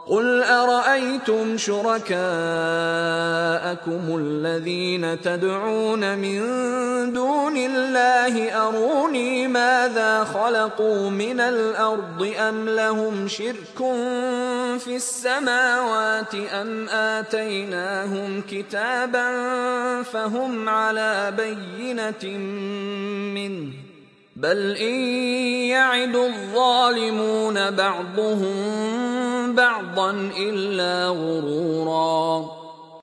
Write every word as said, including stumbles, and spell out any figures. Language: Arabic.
قُلْ أَرَأَيْتُمْ شُرَكَاءَكُمُ الَّذِينَ تَدْعُونَ مِن دُونِ اللَّهِ أَرُونِي مَاذَا خَلَقُوا مِنَ الْأَرْضِ أَمْ لَهُمْ شِرْكٌ فِي السَّمَاوَاتِ أَمْ آتَيْنَاهُمْ كِتَابًا فَهُمْ عَلَىٰ بَيِّنَةٍ مِّنْهُ ۚ بَلْ إِن يَعِدُ الظَّالِمُونَ بَعْضُهُم بَعْضًا إِلَّا غُرُورًا.